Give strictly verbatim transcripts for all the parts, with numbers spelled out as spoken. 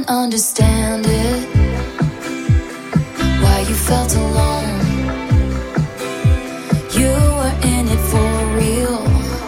can't understand it, why you felt alone. You were in it for real.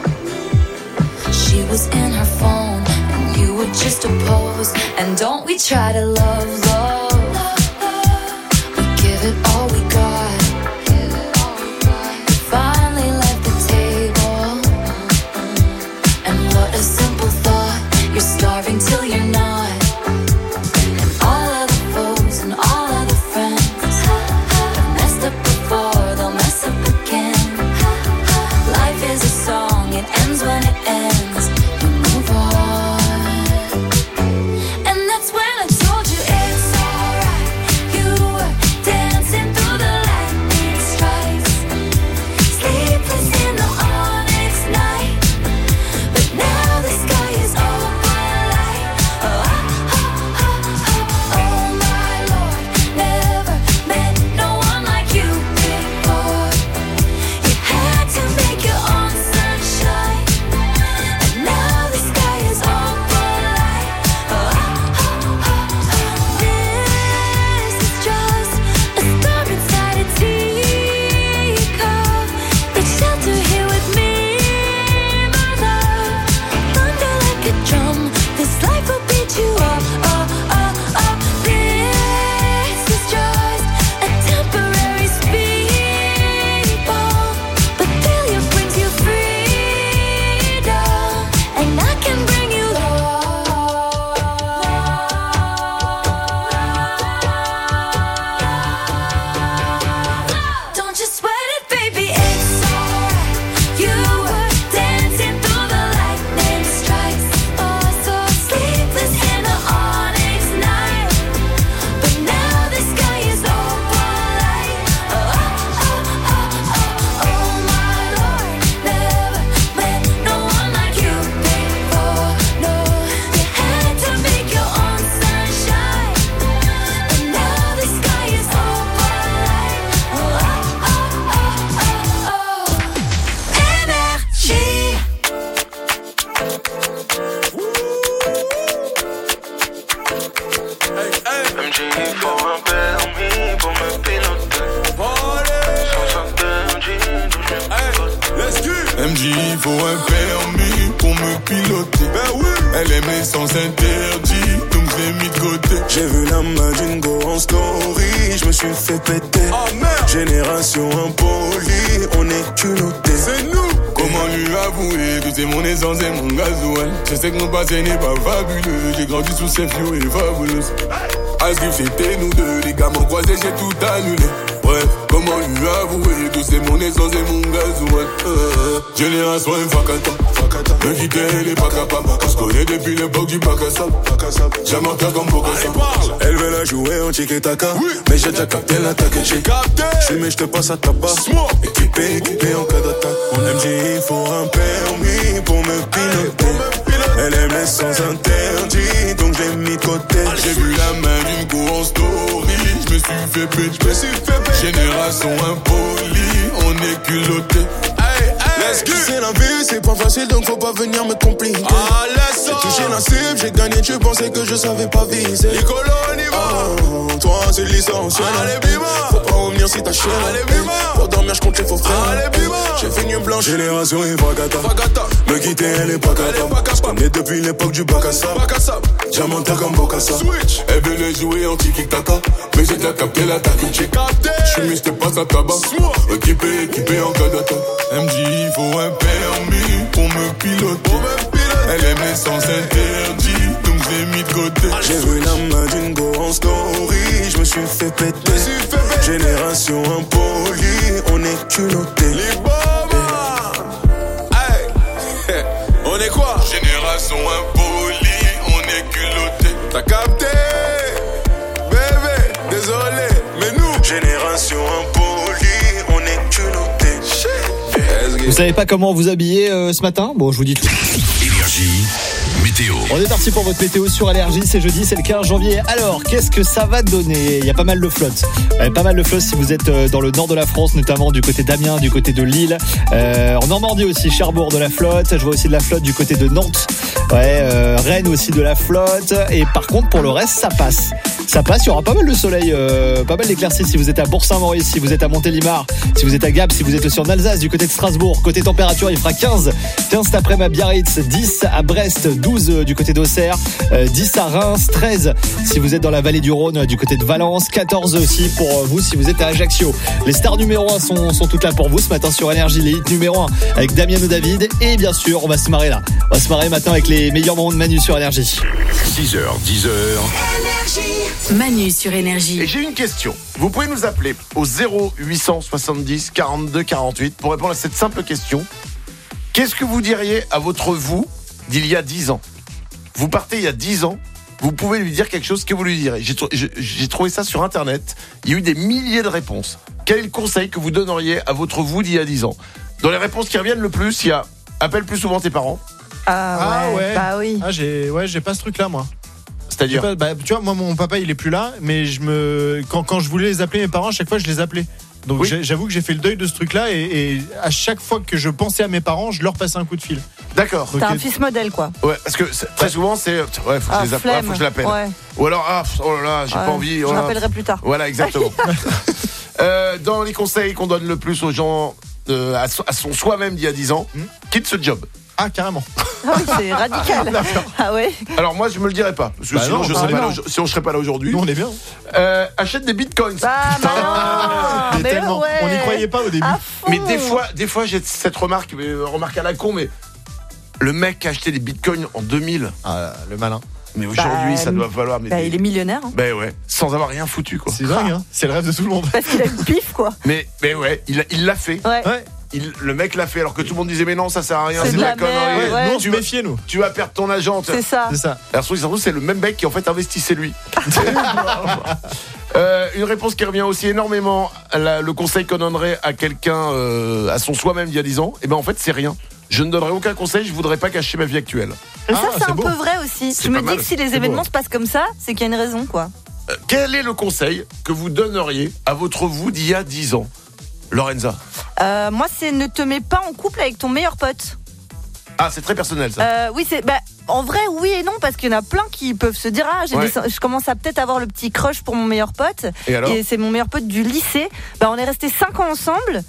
She was in her phone and you were just a pose. And don't we try to love, love, we give it all we got. We finally left the table, and what a simple thought. You're starving till you're not. And all of the foes and all of the friends have messed up before, they'll mess up again. Life is a song, it ends when it ends. You move on. And that's when I told you it's alright. You were dancing through the lightning strikes, sleepless in the onyx night. But now the sky is open light. Oh, oh, oh, oh, oh my Lord, never met no one like you before. You had to make your own sunshine, and now the sky is open light. Oh, oh, oh, oh. This is just a storm inside a teacup. Take shelter here with me, my love. Thunder like a drum, this life will beat you up. Oh, oh, oh. This is just a temporary speed bump, but failure brings you freedom, and I can bring you love. Don't you sweat it, baby, it's alright. You were dancing through the lightning strikes, oh so sleepless in the onyx night. But now the sky is open light. Oh, oh, oh, oh, oh my Lord, never met no one like you before. No, you had to make your own sunshine, and now the sky is open light. Oh, oh, oh, oh, oh, oh. Énergie. M J, il faut un permis pour me piloter. Sans s'interdit, d'où je me M J, il faut un permis pour me piloter. Ben oui. Elle aime les sens interdits, donc je l'ai mis de côté. J'ai vu la main d'une go en story, je me suis fait péter. Oh merde. Génération impolie, on est culottés. C'est nous. Comment lui avouer que c'est mon essence et mon gasoil. Je sais que mon passé n'est pas fabuleux. J'ai grandi sous ces fio et fabuleuses. Asgrif c'était nous deux, les gars m'ont croisé, j'ai tout annulé. Bref, comment lui avouer que c'est mon essence et mon gasoil. euh, Génération infacata, me quitter elle est pas capable. On se connaît depuis l'époque du bac à sable. J'aime en faire comme Bocassa. Elle veut la jouer en tiki-taka, oui. Mais j'ai déjà capté l'attaque. J'ai capté. J'fume, j'te passe à tabac. Équipé, équipé en cas d'attaque. Mon M J, il faut un permis pour me piloter. Elle aime les sens interdits, donc je l'ai mis de côté. J'ai vu la main d'une go en story, je me suis fait péter. Génération impolie, on est culotté. Let's go. C'est la vie, c'est pas facile, donc faut pas venir me compliquer. Ah, laisse ça. J'ai touché la cible, j'ai gagné, tu pensais que je savais pas viser. Nicolo, on y va. Oh, toi, c'est licencié. Allez, bima. Faut pas revenir si t'as chier. Allez, bima. Pour dormir, je compte les faux frères. Allez, bima. J'ai fait une blanche. Génération Ifagata. Me quitter, elle est pas capable. Je connais depuis l'époque du bac à sable. Diamanta comme Bocassa. Switch. Elle venait jouer en tiki-taka, mais j'ai déjà capté l'attaque. J'ai capté. J'suis mis, j'te passe à tabac. Équipé, équipé en cas d'attaque. M J, il faut un permis pour me piloter. Elle aime les sens interdits, donc je l'ai mis de côté. J'ai vu la main d'une go en story, je me suis fait péter. Génération impolie, on est culottés. Les bombes. Hey. On est quoi? Génération impolie, on est culottés. T'as capté? Bébé, désolé, mais nous. Génération impolie, on est culottés. Vous savez pas comment vous habiller euh, ce matin? Bon, je vous dis tout. Énergie, météo. météo. On est parti pour votre météo sur Énergie, c'est jeudi, c'est le quinze janvier. Alors, qu'est-ce que ça va donner ? Il y a pas mal de flotte. Euh, pas mal de flotte si vous êtes euh, dans le nord de la France, notamment du côté d'Amiens, du côté de Lille. Euh, en Normandie aussi, Cherbourg de la flotte. Je vois aussi de la flotte du côté de Nantes. Ouais, euh, Rennes aussi de la flotte. Et par contre, pour le reste, ça passe. Ça passe, il y aura pas mal de soleil, euh, pas mal d'éclaircies si vous êtes à Bourg-Saint-Maurice, si vous êtes à Montélimar, si vous êtes à Gap, si vous êtes aussi en Alsace, du côté de Strasbourg. Côté température, il fera quinze. quinze cet après-midi à Biarritz, dix à Brest, douze du côté d'Auxerre, euh, dix à Reims, treize si vous êtes dans la vallée du Rhône, du côté de Valence, quatorze aussi pour vous si vous êtes à Ajaccio. Les stars numéro un sont, sont toutes là pour vous ce matin sur Énergie, les hits numéro un avec Damien ou David. Et bien sûr, on va se marrer là. On va se marrer maintenant avec les meilleurs moments de Manu sur Énergie. six heures, dix heures. Manu sur Énergie. Et j'ai une question. Vous pouvez nous appeler au zéro huit cent soixante-dix quarante-deux quarante-huit pour répondre à cette simple question. Qu'est-ce que vous diriez à votre vous d'il y a dix ans ? Vous partez il y a dix ans, vous pouvez lui dire quelque chose, que vous lui direz. J'ai, tr- j'ai trouvé ça sur Internet. Il y a eu des milliers de réponses. Quel est le conseil que vous donneriez à votre vous d'il y a dix ans ? Dans les réponses qui reviennent le plus, il y a « Appelle plus souvent tes parents ». Ah ouais, ouais. bah oui. Ah, j'ai, ouais, j'ai pas ce truc-là, moi. C'est-à-dire pas, bah, tu vois, moi, mon papa, il est plus là, mais je me, quand, quand je voulais les appeler mes parents, à chaque fois, je les appelais. Donc, oui. j'avoue que j'ai fait le deuil de ce truc-là, et, et à chaque fois que je pensais à mes parents, je leur passais un coup de fil. D'accord. T'as Donc, un fils modèle, quoi. Ouais, parce que c'est- très souvent, c'est « Ouais, faut que Ah, je les appelle, flemme. faut que je l'appelle. Ouais. » Ou alors « Ah, oh là là, j'ai Ouais. pas envie. Je oh là. rappellerai plus tard. Voilà, exactement. euh, dans les conseils qu'on donne le plus aux gens, euh, à, so- à son soi-même d'il y a dix ans, Hmm. quitte ce job. Ah, carrément. Ah oui, c'est radical. Ah ouais. Alors moi, je me le dirais pas, parce que Bah sinon, non, je bah serais pas non. là, au- sinon je serais pas là aujourd'hui. Nous, on est bien. Euh, achète des bitcoins. Ah bah non. Mais Mais tellement. ouais. On n'y croyait pas au début. À fond. Mais des fois, des fois, j'ai cette remarque, mais, euh, remarque à la con, mais le mec a acheté des bitcoins en deux mille, Ah, le malin. mais aujourd'hui, Bah, ça doit valoir. Mais, Bah, il est millionnaire. Hein. Ben ouais, sans avoir rien foutu quoi. C'est dingue, hein. C'est le rêve de tout le monde. Parce qu'il a le pif, quoi. Mais, mais ouais, il, a- il l'a fait. Ouais. Ouais. Il, le mec l'a fait alors que tout le monde disait mais non, ça sert à rien, C'est c'est de de la la connerie. merde, ouais. Nous, on Tu se vas- méfiait, nous. Tu vas perdre ton agent. C'est ça. C'est ça. Alors, se trouve, c'est le même mec qui en fait investissait lui. euh, une réponse qui revient aussi énormément, la- le conseil qu'on donnerait à quelqu'un, euh, à son soi-même d'il y a dix ans, et ben en fait c'est rien. Je ne donnerai aucun conseil, je voudrais pas cacher ma vie actuelle. Et ça, Ah, c'est c'est un beau. peu vrai aussi. C'est Je me pas dis mal. que si les C'est événements beau. se passent comme ça, c'est qu'il y a une raison, quoi. Euh, quel est le conseil que vous donneriez à votre vous d'il y a dix ans, Lorenza? Euh, moi, c'est ne te mets pas en couple avec ton meilleur pote. Ah, c'est très personnel ça. Euh, oui, c'est. Bah, en vrai, oui et non, parce qu'il y en a plein qui peuvent se dire ah, j'ai Ouais. des- je commence à peut-être avoir le petit crush pour mon meilleur pote. Et alors Et c'est mon meilleur pote du lycée. Bah, on est restés cinq ans ensemble.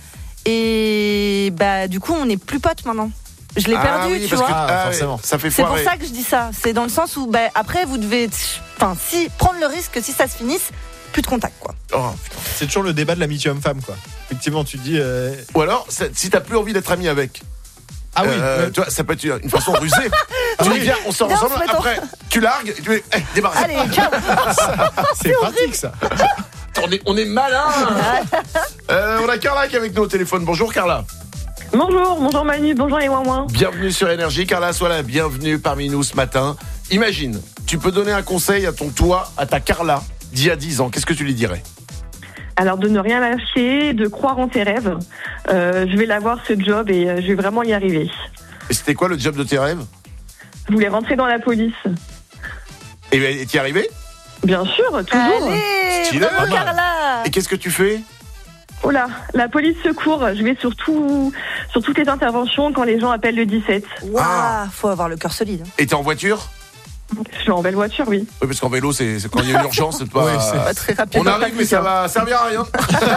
Et bah, du coup, on n'est plus potes maintenant. Je l'ai Ah perdu, oui, tu parce vois. que- Ah, ah, forcément. ouais, ça fait C'est pour foirer. ça que je dis ça. C'est dans le sens où, bah, après, vous devez, enfin, si prendre le risque que si ça se finisse, plus de contact, quoi. Oh, putain. C'est toujours le débat de l'amitié homme-femme, quoi. Effectivement, tu te dis. euh, Ou alors, c'est- si t'as plus envie d'être ami avec. Ah oui. Euh, ouais. tu vois, ça peut être une une façon rusée. Tu dis viens, on sort Viens, on ensemble. se met en- Après, tu largues. Et tu dis, hey, débarrasse. Allez, ciao. C'est pratique, ça. On est, on est malin. euh, on a Carla qui est avec nous au téléphone. Bonjour Carla. Bonjour, bonjour Manu, bonjour les ouin-ouin. Bienvenue sur Énergie. Carla, sois la bienvenue parmi nous ce matin. Imagine, tu peux donner un conseil à ton toi, à ta Carla d'il y a dix ans. Qu'est-ce que tu lui dirais? Alors de ne rien lâcher, de croire en tes rêves. Euh, je vais l'avoir ce job et euh, je vais vraiment y arriver. Et c'était quoi le job de tes rêves? Je voulais rentrer dans la police. Et et t'y es arrivé? Bien sûr, toujours. Allez, Stylé, bravo, pas mal. Carla. Et qu'est-ce que tu fais? Oh là, la police secours, je vais sur, tout, sur toutes les interventions quand les gens appellent le dix-sept. Waouh, Ah. faut avoir le cœur solide. Et t'es en voiture? Je suis en belle voiture, oui. Oui, parce qu'en vélo, c'est c'est quand il y a une urgence, c'est pas. Ouais, c'est Pas très rapide. On arrive, mais ça va servir à rien.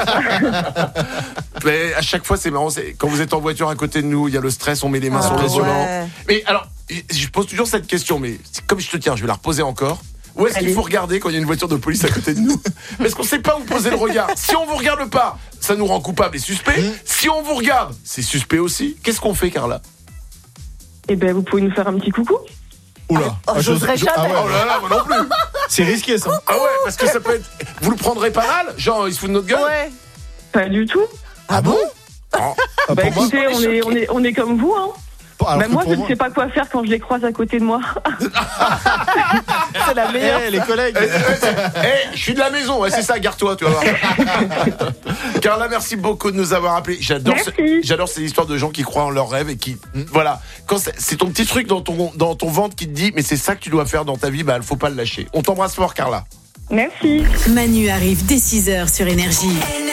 Mais à chaque fois, c'est marrant. c'est- Quand vous êtes en voiture à côté de nous, il y a le stress, on met les mains Ah, sur le volant. ouais. Mais alors, je pose toujours cette question, mais c'est comme je te tiens, je vais la reposer encore. Où est-ce qu'il Allez. faut regarder quand il y a une voiture de police à côté de nous? Parce qu'on sait pas où poser le regard. Si on vous regarde pas, ça nous rend coupable et suspect. Si on vous regarde, c'est suspect aussi. Qu'est-ce qu'on fait, Carla? Eh ben, vous pouvez nous faire un petit coucou. Oula. Oh, j'oserais j'ose- jamais. Ah Oh ouais. là là, moi non plus. C'est risqué, ça. Ah ouais, parce que ça peut être. Vous le prendrez pas mal? Genre, il se fout de notre gueule? Ouais. Pas du tout. Ah bon? Oh. Ah, Bah pour moi, écoutez, on est, on, est, on est comme vous, hein. alors Bah, que moi, pour je ne sais pas quoi faire quand je les croise à côté de moi. C'est la meilleure. Eh, les collègues. Eh, eh, je suis de la maison, ouais, c'est ça, garde-toi, tu vas voir. Carla, merci beaucoup de nous avoir appelés. J'adore, ce- Merci. j'adore ces histoires de gens qui croient en leurs rêves et qui, voilà, quand c'est, c'est ton petit truc dans ton, dans ton ventre qui te dit, mais c'est ça que tu dois faire dans ta vie, bah, il faut pas le lâcher. On t'embrasse fort, Carla. Merci. Manu arrive dès six heures sur Énergie.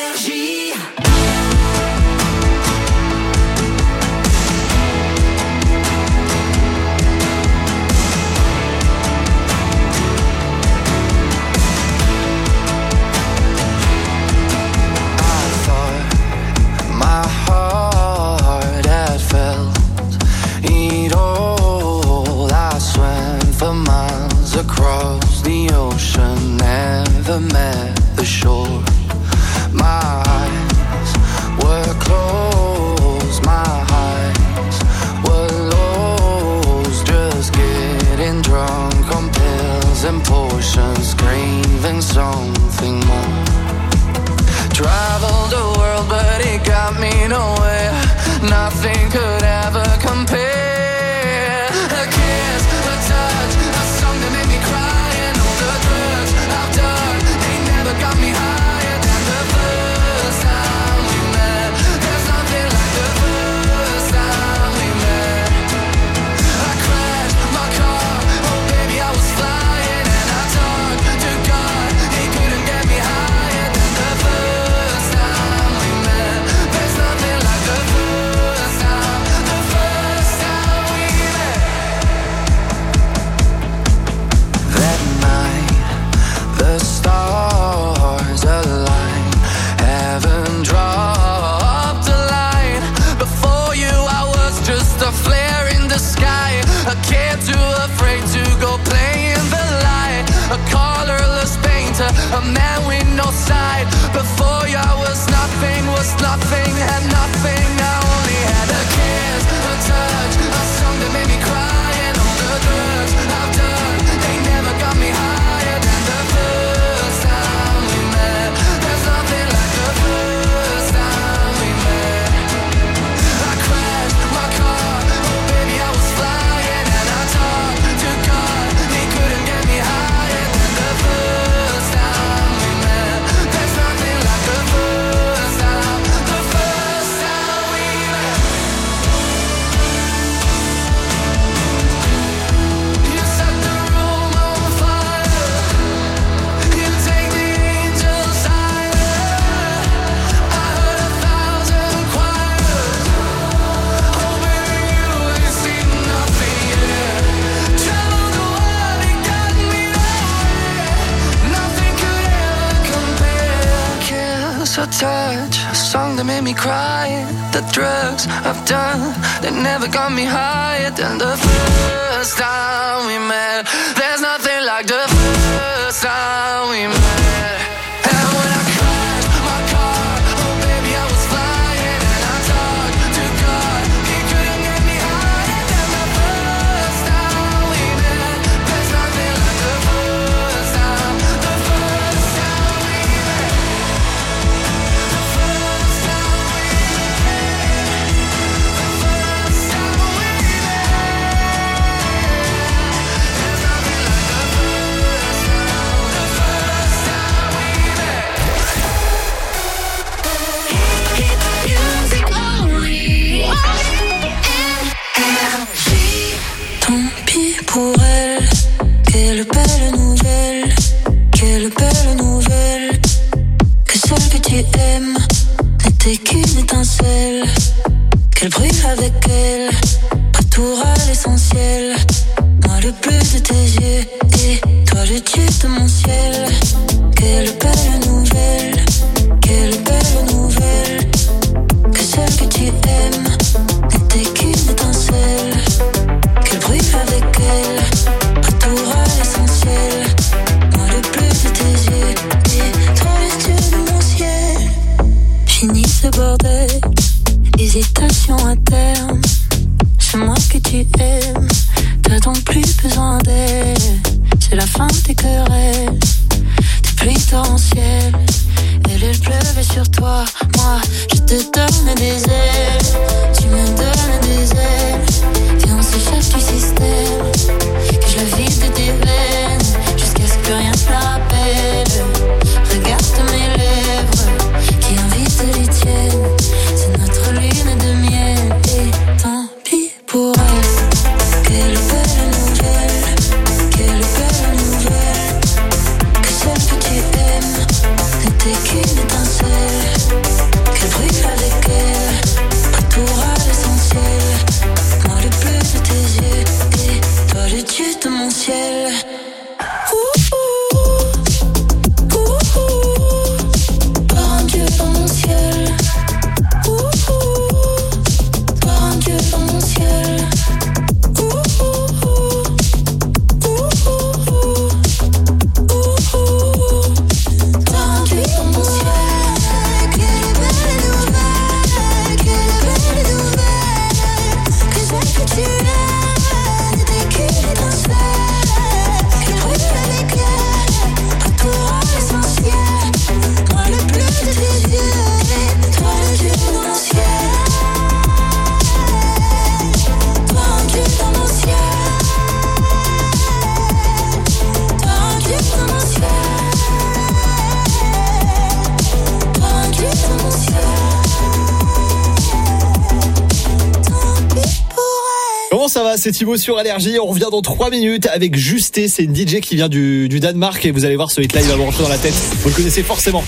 My heart had felt it all. I swam for miles across the ocean, never met the shore. My eyes were closed, my eyes were lost, just getting drunk on pills and potions, craving something more. Traveled the world, but it got me nowhere. Nothing could ever compare. A kiss, a touch, a song that made me cry, and all the drugs I've done, they never got me higher than the first time we met. There's nothing like the first time we met. I crashed my car, oh baby I was flying, and I talked to God, he couldn't get me higher than the first time we met. There's nothing like the first time, the first time we met. That night, the stars aligned, heaven dropped a line. Before you I was just a flare in the sky, a kid too afraid to go play in the light, a colorless painter, a man with no side. Before you I was nothing, was nothing, had nothing. I only had a kiss, a touch, a song that made me cry, and all the drugs I've done, they never got me higher than the first time we met. There's nothing like the first time we met. I crashed my car, oh baby I was flying, and I talked to God, he couldn't get me higher than the first time we met. There's nothing like the first time, the first time we met. You set the room on fire, you take the angels higher. I heard a thousand choirs, oh baby you ain't seen nothing yet. Traveled the world and got me nowhere, nothing could ever compare. Kiss, a touch, a song that made me cry, the drugs I've done, they never got me higher than the first time we met. There's nothing like the first time we met. And when I crashed my car, oh baby I was flying, and I talked to God, he couldn't get me higher than the first time we met. There's nothing like the first time, the first time we met. The first time we met. The first time we met. There's nothing like the first time, the first time we met. Music only. Tant pis pour elle, quelle belle nouvelle, quelle belle nouvelle, que celle que tu aimes n'était qu'une étincelle, qu'elle brûle avec elle, retour à l'essentiel, moi le bleu de tes yeux, et toi le dieu de mon ciel, quelle belle nouvelle, quelle belle nouvelle, que celle que tu aimes n'était qu'une étincelle, qu'elle brûle avec elle, retour à l'essentiel, moi le bleu de tes yeux, et toi le dieu de mon ciel. Fini ce bordel, hésitation à terme, c'est moi que tu aimes, t'as donc plus besoin d'elle, c'est la fin des querelles, des pluies torrentielles, elle elle pleuvait sur toi, moi je te donne des ailes, tu me donnes des ailes, mon ciel. Comment ça va, c'est Thibaut sur Allergie. On revient dans trois minutes avec Justé. C'est une D J qui vient du, du Danemark et vous allez voir, ce hit là il va vous rentrer dans la tête. Vous le connaissez forcément.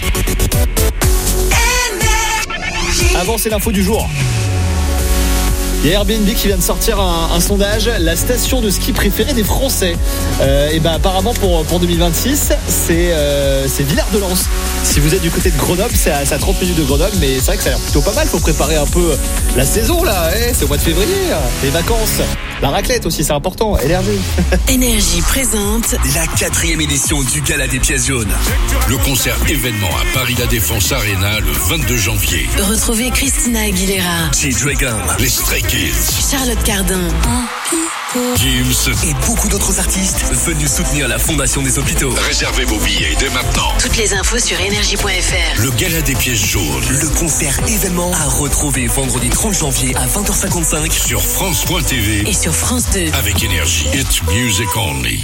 Avant, c'est l'info du jour. Il y a Airbnb qui vient de sortir un, un sondage, la station de ski préférée des Français. Euh, et ben apparemment pour pour deux mille vingt-six, c'est euh, c'est Villard-de-Lans. Si vous êtes du côté de Grenoble, c'est à, c'est à trente minutes de Grenoble, mais c'est vrai que ça a l'air plutôt pas mal. Faut préparer un peu la saison là, eh, c'est au mois de février, les vacances, la raclette aussi, c'est important. Énergie. Énergie présente la quatrième édition du Gala des pièces jaunes. Le concert événement à Paris La Défense Arena le vingt-deux janvier. Retrouvez Christina Aguilera, G-Dragon, les Stray Kids, Charlotte Cardin, Gims et beaucoup d'autres artistes venus soutenir la Fondation des hôpitaux. Réservez vos billets dès maintenant. Toutes les infos sur énergie point f r. Le Gala des pièces jaunes. Le concert événement à retrouver vendredi trente janvier à vingt heures cinquante-cinq sur France point T V et sur France deux. Avec Énergie. It's music only.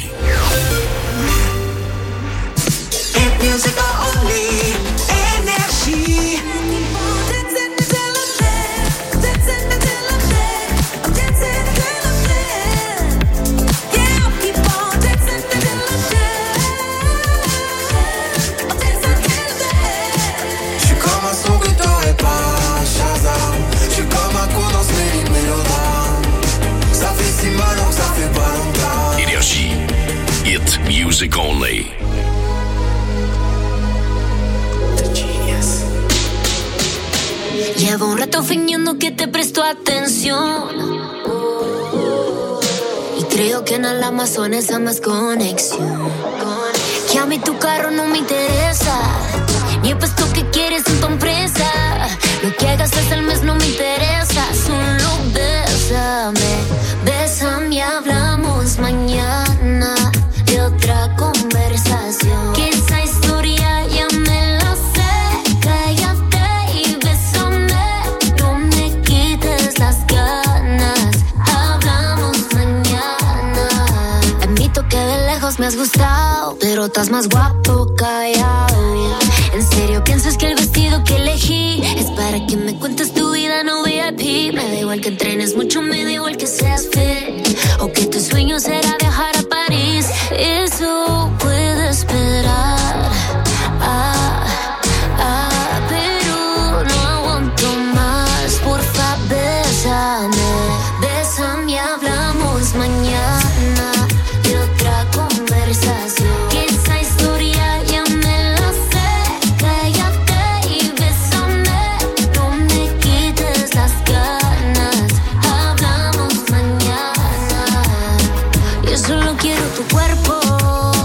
Music only. Énergie. Énergie. It's music only. Llevo un rato fingiendo que te presto atención y creo que en el Amazonas hay más conexión. Que a mí tu carro no me interesa, ni el puesto que quieres en tu empresa. Lo que hagas hasta el mes no me interesa, solo bésame, bésame y hablamos mañana de otra conversación. Que esa historia ya me la sé, cállate y bésame, no me quites las ganas, hablamos mañana. Admito que de lejos me has gustado, pero estás más guapo callado. ¿En serio piensas que el vestido que elegí es para que me cuentes tu vida no V I P? Me da igual que entrenes mucho, me da igual que seas fit, o que tu sueño será viajar a París. Eso puede esperar, ah, ah, pero no aguanto más. Porfa, bésame, bésame y hablamos mañana de otra conversación. Que esa historia ya me la sé, cállate y bésame, no me quites las ganas, hablamos mañana. Yo solo quiero tu cuerpo,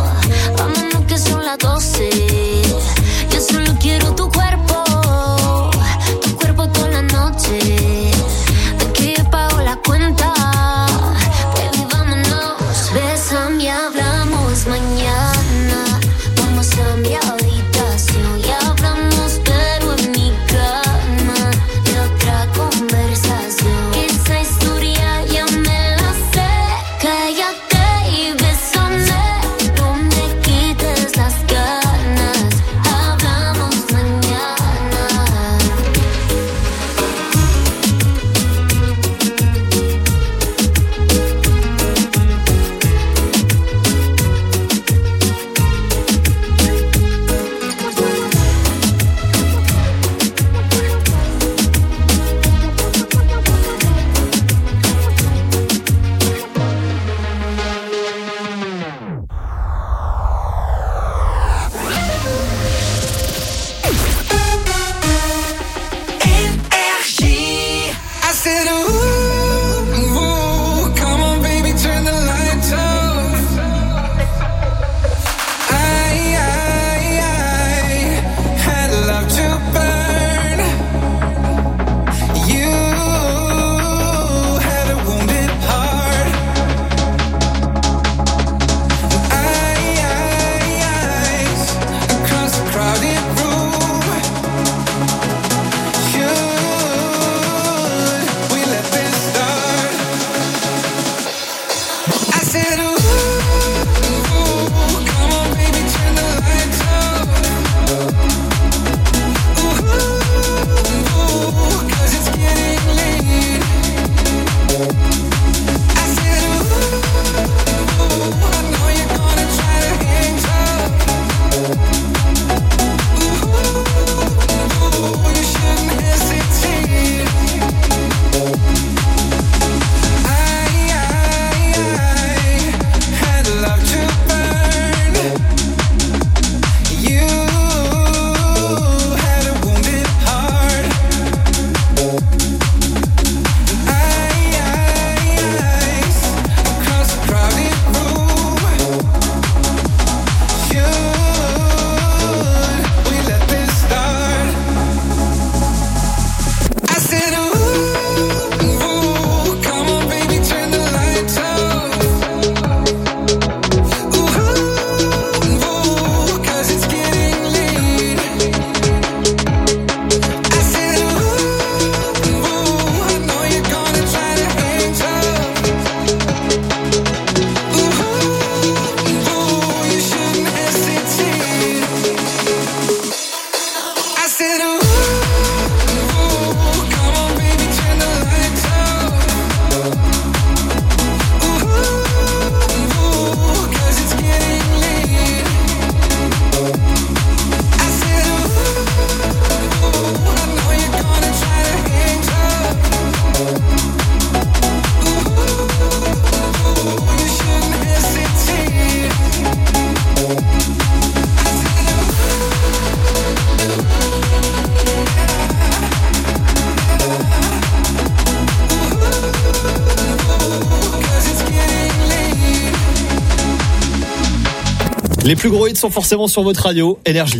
Les plus gros hits sont forcément sur votre radio, Énergie.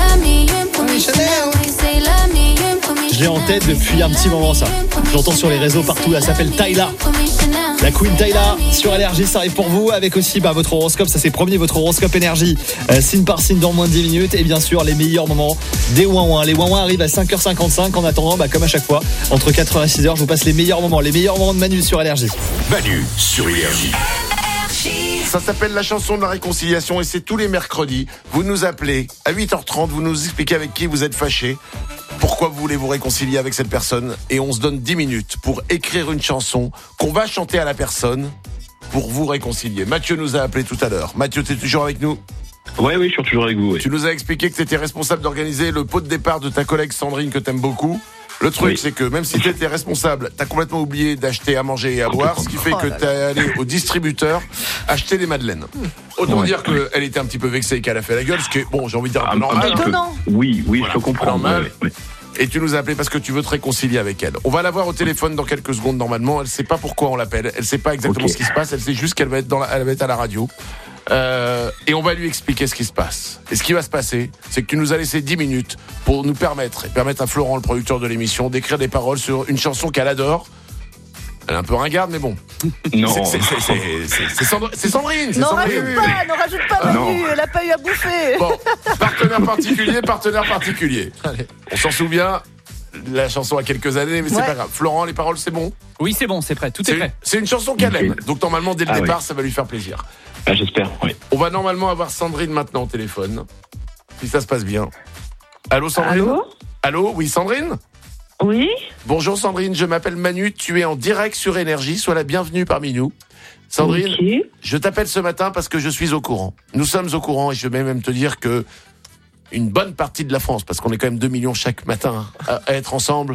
Je l'ai en tête depuis un petit moment ça. Je l'entends sur les réseaux partout, elle s'appelle Tyla. La Queen Tyla sur Énergie, ça arrive pour vous avec aussi bah, votre horoscope, ça c'est promis, votre horoscope Énergie, euh, signe par signe dans moins de dix minutes et bien sûr les meilleurs moments des ouin-ouin. Les ouin-ouin arrivent à cinq heures cinquante-cinq, en attendant bah, comme à chaque fois, entre quatre heures et six heures, je vous passe les meilleurs moments, les meilleurs moments de Manu sur Énergie. Manu sur Énergie. Ça s'appelle la chanson de la réconciliation et c'est tous les mercredis. Vous nous appelez à huit heures trente, vous nous expliquez avec qui vous êtes fâché, pourquoi vous voulez vous réconcilier avec cette personne et on se donne dix minutes pour écrire une chanson qu'on va chanter à la personne pour vous réconcilier. Mathieu nous a appelé tout à l'heure. Mathieu, t'es toujours avec nous ? Ouais, oui, je suis toujours avec vous. Oui. Tu nous as expliqué que tu étais responsable d'organiser le pot de départ de ta collègue Sandrine que t'aimes beaucoup. Le truc, oui. c'est que même si tu étais responsable, t'as complètement oublié d'acheter à manger et à boire, ce qui fait que t'es allé au distributeur acheter des madeleines. Autant ouais. dire qu'elle était un petit peu vexée et qu'elle a fait la gueule, ce qui est, bon, j'ai envie de dire un peu normal. Étonnant. Oui, oui, voilà, je peux comprendre. Normal. Ouais, ouais. Et tu nous as appelé parce que tu veux te réconcilier avec elle. On va la voir au téléphone dans quelques secondes normalement. Elle sait pas pourquoi on l'appelle. Elle sait pas exactement okay. ce qui se passe. Elle sait juste qu'elle va être dans la, elle va être à la radio. Euh, et on va lui expliquer ce qui se passe. Et ce qui va se passer, c'est que tu nous as laissé dix minutes pour nous permettre, et permettre à Florent, le producteur de l'émission, d'écrire des paroles sur une chanson qu'elle adore. Elle est un peu ringarde, mais bon. Non. C'est, c'est, c'est, c'est, c'est, c'est, Sandrine, c'est Sandrine. C'est non, Sandrine. rajoute pas, non, rajoute pas, ah, Manu, elle a pas eu à bouffer. Bon, partenaire particulier, partenaire particulier. Allez. On s'en souvient. La chanson a quelques années, mais ouais. c'est pas grave. Florent, les paroles, c'est bon ? Oui, c'est bon, c'est prêt, tout c'est est prêt. Une, c'est une chanson qu'elle okay. aime, donc normalement, dès le ah, départ, oui. ça va lui faire plaisir. Ah, j'espère, oui. On va normalement avoir Sandrine maintenant au téléphone, si ça se passe bien. Allô, Sandrine ? Allô ? Allô, oui, Sandrine ? Oui ? Bonjour, Sandrine, je m'appelle Manu, tu es en direct sur Énergie, sois la bienvenue parmi nous. Sandrine, okay. je t'appelle ce matin parce que je suis au courant. Nous sommes au courant et je vais même te dire que une bonne partie de la France, parce qu'on est quand même deux millions chaque matin à, à être ensemble,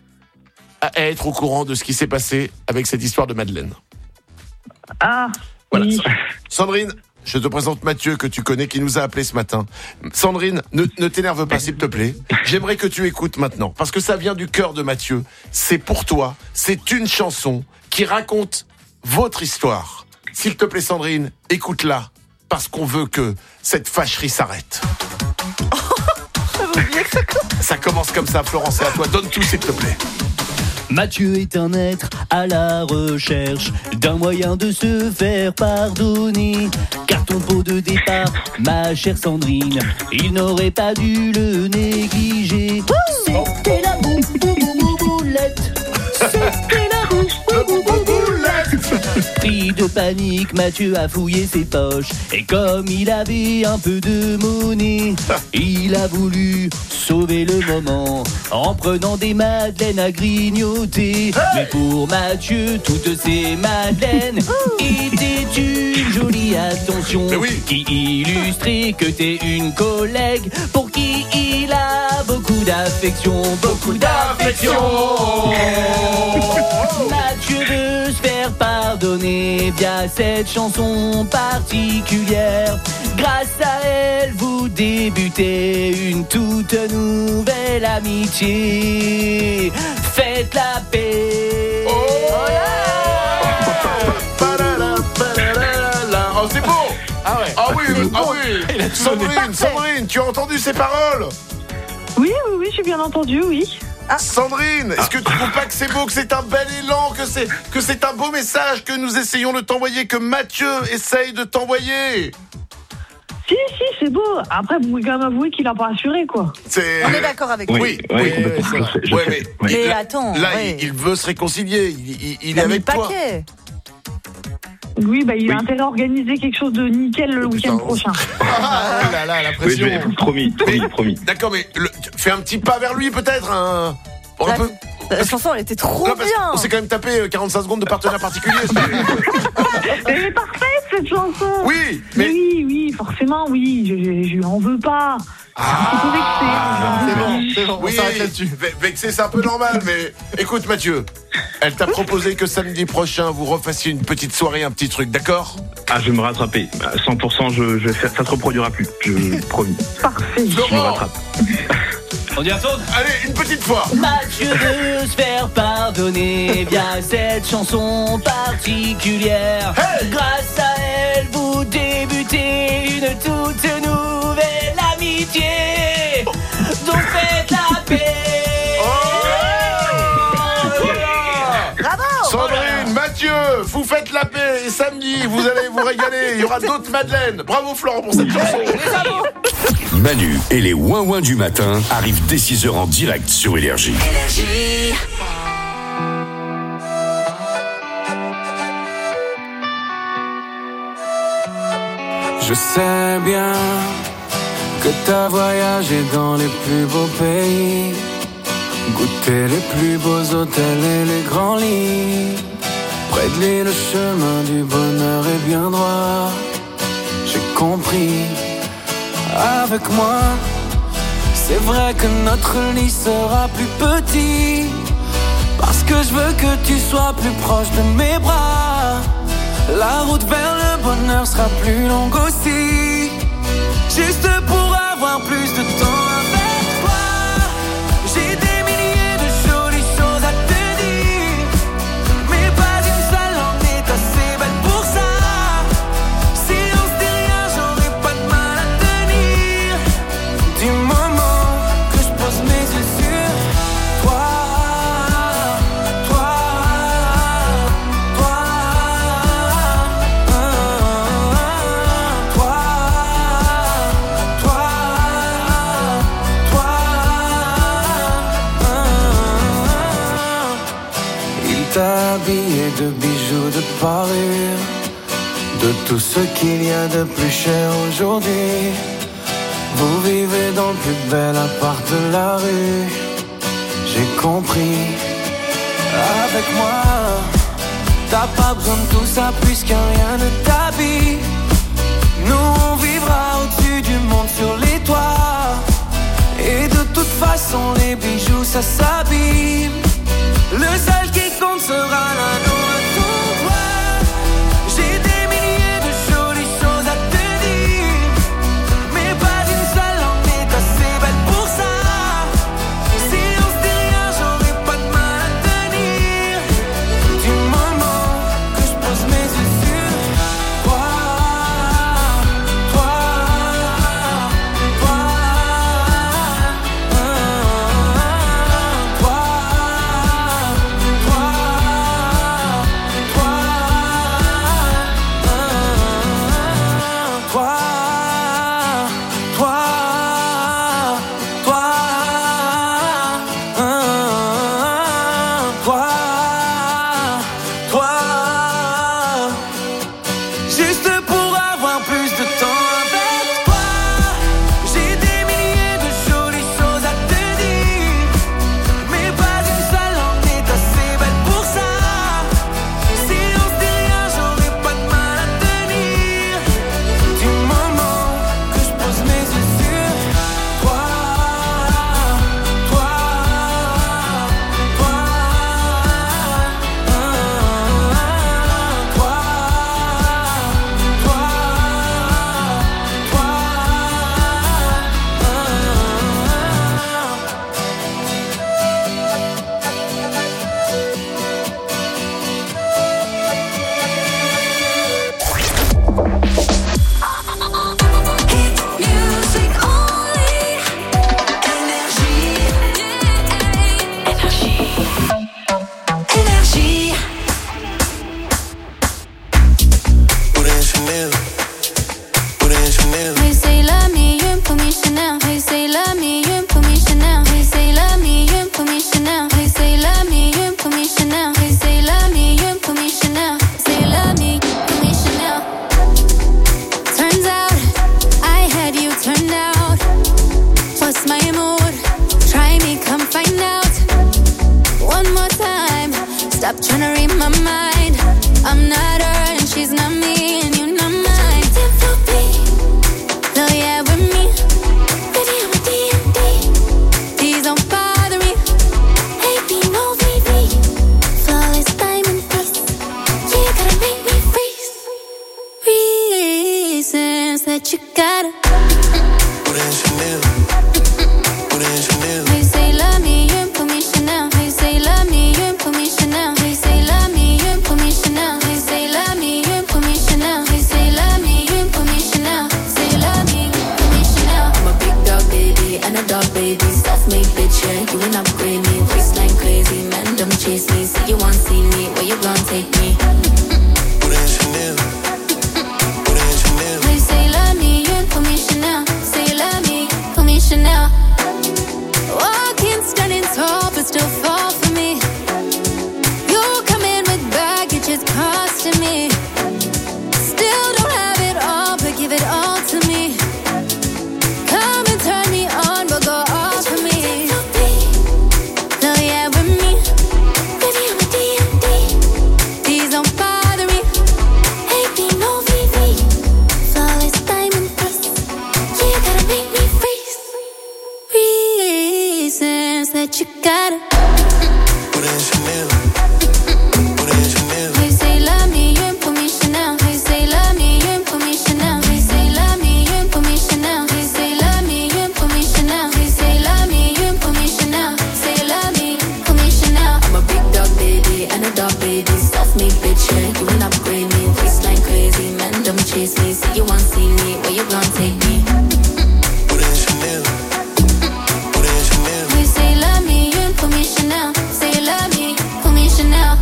à être au courant de ce qui s'est passé avec cette histoire de Madeleine. Ah, voilà. oui. Sandrine, je te présente Mathieu, que tu connais, qui nous a appelé ce matin. Sandrine, ne, ne t'énerve pas, s'il te plaît. J'aimerais que tu écoutes maintenant, parce que ça vient du cœur de Mathieu. C'est pour toi, c'est une chanson qui raconte votre histoire. S'il te plaît, Sandrine, écoute-la, parce qu'on veut que cette fâcherie s'arrête. J'avais oublié que ça commence. Ça commence comme ça, Florence, c'est à toi. Donne tout, s'il te plaît. Mathieu est un être à la recherche d'un moyen de se faire pardonner. Car ton pot de départ, ma chère Sandrine, il n'aurait pas dû le négliger. C'était la boulette. C'était la boulette. Pris de panique, Mathieu a fouillé ses poches. Et comme il avait un peu de monnaie, il a voulu sauver le moment en prenant des madeleines à grignoter. Hey! Mais pour Mathieu, toutes ces madeleines étaient une jolie attention oui. qui illustrait que t'es une collègue pour qui il a beaucoup d'affection, beaucoup d'affection. Mathieu veut se faire pardonner via cette chanson particulière. Grâce à elle, vous débutez une toute nouvelle amitié. Faites la paix. Oh, oh c'est beau. Ah ouais. Ah oui, ah oui. Sandrine, Sandrine, tu as entendu ces paroles ? Oui, oui, oui, j'ai bien entendu, oui. Ah. Sandrine, est-ce que tu trouves pas que c'est beau, que c'est un bel élan, que c'est, que c'est un beau message que nous essayons de t'envoyer, que Mathieu essaye de t'envoyer ? Si, si, c'est beau. Après, vous pouvez quand même avouer qu'il n'a pas assuré, quoi. C'est... On est d'accord avec oui, vous. Oui, oui, oui, oui, oui, je sais, ouais, je mais, sais. Mais là, attends, là, ouais. il, il veut se réconcilier. Il, il, il il est a mis avec le toi. paquet. Oui, bah, il oui. a intérêt à organiser quelque chose de nickel le oh, week-end putain. prochain. Ah là là, la Oui, pression. je vais, promis, promis, promis. D'accord, mais le, fais un petit pas vers lui, peut-être. Un, un La, peu. la chanson, elle était trop Non, bien. on s'est quand même tapé quarante-cinq secondes de partenaire particulier. Elle est parfaite, cette chanson. Oui, mais... mais oui, oui, forcément, oui. Je, je, je lui en veux pas. Ah, c'est bon, c'est bon, oui, on s'arrête là-dessus. Vexé, c'est un peu normal, mais écoute, Mathieu, elle t'a proposé que samedi prochain, vous refassiez une petite soirée, un petit truc, d'accord ? Ah, je vais me rattraper. cent pour cent, je, je vais faire, ça se reproduira plus. Je promis. Parfait. Je me rattrape. On y retourne ? Allez, une petite fois. Mathieu veut se faire pardonner via cette chanson particulière. Hey! Grâce à Chanel, vous débutez une toute nouvelle amitié. Donc faites la paix. Sandrine, Mathieu, vous faites la paix et samedi, vous allez vous régaler. Il y aura d'autres Madeleines. Bravo Florent pour cette chanson. Manu et les ouin-ouin du matin arrivent dès six heures en direct sur Énergie. Énergie. Je sais bien que t'as voyagé dans les plus beaux pays, goûté les plus beaux hôtels et les grands lits. Près de lui, le chemin du bonheur est bien droit. J'ai compris. Avec moi, c'est vrai que notre lit sera plus petit, parce que je veux que tu sois plus proche de mes bras. La route vers le bonheur sera plus longue aussi, juste pour avoir plus de temps avec toi. J'ai des milliers de jolies choses à te dire, mais pas une seule en est assez belle pour ça. Si on se dit rien, j'aurais pas de mal à tenir. Du moment que je pose mes yeux sur toi, toi, toi, toi, toi, toi. Il t'a habillé de bijoux, de parures, de tout ce qu'il y a de plus cher aujourd'hui. Vous vivez dans le plus bel appart de la rue. J'ai compris. Avec moi, t'as pas besoin de tout ça puisque rien ne t'habille. Nous on vivra au-dessus du monde sur les toits, et de toute façon les bijoux ça s'abîme. Le seul qui compte sera l'anneau à ton doigt. J'ai des milliers de jolies choses à te dire, mais pas une seule en est assez belle pour ça. Si on se dit rien, j'aurais pas de mal à tenir. Du moment que je pose mes yeux sur toi, toi, toi, toi, Stop trying to read my mind. I'm not her and she's not me, and you're not mine. No, yeah, with me. Baby, I'm a D and D. Please don't bother me. A B, no V V. Flawless diamond face. Yeah, you gotta make me freeze. Reasons that you gotta. Put in Chanel. Put in Chanel. They say love me, you put me Chanel. They say love me, you put me Chanel. They say love me, you put me Chanel. They say love me, you put me Chanel. They say love to me. Still don't have it all, but give it all to me. Come and turn me on, but go off for me. No, yeah, with me. Baby, I'm a D and D. Please don't bother me. A P, no V V. Flawless diamond face. Yeah, you gotta make me freeze. Reasons that you gotta. Put in Chanel. Hey, say love me, you ain't put me Chanel. Hey, say love me, you ain't put me Chanel. Hey, say love me, you ain't put me Chanel. Hey, say love me, you ain't put me Chanel. Hey, say love me, you ain't put me Chanel. Say love me, put me Chanel. I'm a big dog baby and a dog baby. Self-made bitch, yeah, you will upgrade me. Waistline crazy, man, don't chase me. See you want see me, where you gonna take me? Put in Chanel. Put in Chanel. Hey, say love me, you ain't put me Chanel. Say love me, put me Chanel.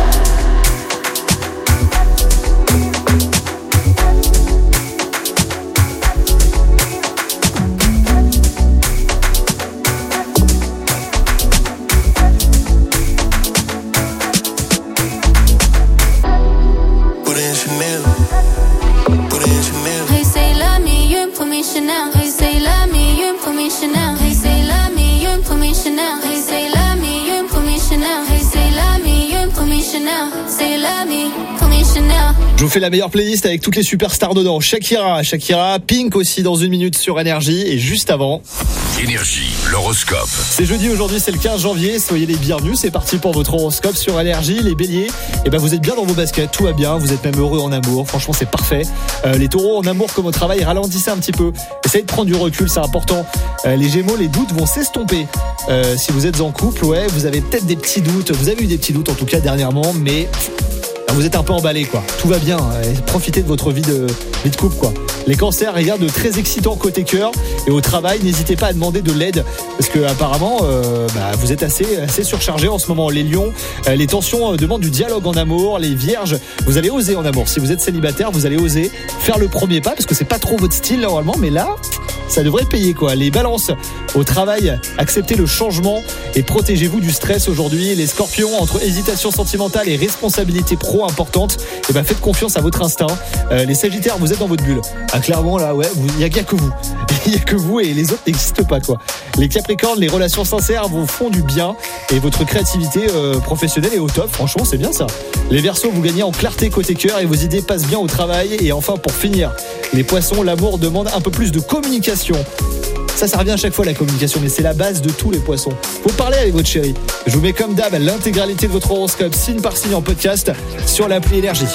Put in Chanel. Put in Chanel. Hey, say love me, you ain't put me Chanel. Hey, say love me, you ain't put me Chanel. Hey, say love me, you ain't put me Chanel. Hey, say love me, you ain't put me Chanel. Hey, say love me, you ain't put me Chanel. Say love me, put me Chanel. Je vous fais la meilleure playlist avec toutes les superstars dedans. Shakira, Shakira, Pink aussi dans une minute sur Énergie. Et juste avant, Énergie, l'horoscope. c'est jeudi aujourd'hui, c'est le quinze janvier. Soyez les bienvenus. C'est parti pour votre horoscope sur Énergie. Les béliers, eh ben vous êtes bien dans vos baskets, tout va bien. Vous êtes même heureux en amour. Franchement, c'est parfait. Euh, les taureaux, en amour comme au travail, ralentissez un petit peu. Essayez de prendre du recul, c'est important. Euh, les gémeaux, les doutes vont s'estomper. Euh, si vous êtes en couple, ouais, vous avez peut-être des petits doutes. Vous avez eu des petits doutes en tout cas dernièrement, mais vous êtes un peu emballé, quoi. Tout va bien. Profitez de votre vie de, vie de couple, quoi. Les cancers, rien de très excitant côté cœur. Et au travail, n'hésitez pas à demander de l'aide. Parce que apparemment, euh, bah, vous êtes assez, assez surchargé en ce moment. Les lions, euh, les tensions euh, demandent du dialogue en amour. Les vierges, vous allez oser en amour. Si vous êtes célibataire, vous allez oser faire le premier pas. Parce que c'est pas trop votre style, normalement. Mais là, ça devrait payer, quoi. Les balances, au travail, acceptez le changement et protégez-vous du stress aujourd'hui. Les scorpions, entre hésitation sentimentale et responsabilité pro importante, et ben faites confiance à votre instinct. Euh, les sagittaires, vous êtes dans votre bulle. Ah, clairement, là, ouais, il n'y a, y a que vous. Il n'y a que vous et les autres n'existent pas, quoi. Les capricornes, les relations sincères vous font du bien et votre créativité euh, professionnelle est au top. Franchement, c'est bien ça. Les verseaux, vous gagnez en clarté côté cœur et vos idées passent bien au travail. Et enfin, pour finir, les poissons, l'amour demande un peu plus de communication. Ça, ça revient à chaque fois la communication, mais c'est la base de tous les poissons. Faut parler avec votre chérie. Je vous mets comme d'hab l'intégralité de votre horoscope, signe par signe en podcast, sur l'appli Énergie.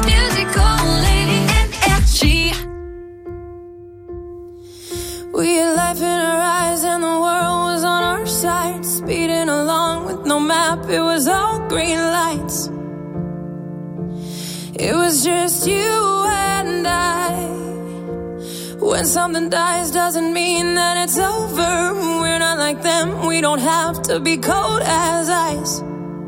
We had life in our eyes and the world was on our side. Speeding along with no map, it was all green lights. It was just you and I. When something dies doesn't mean that it's over. We're not like them, we don't have to be cold as ice.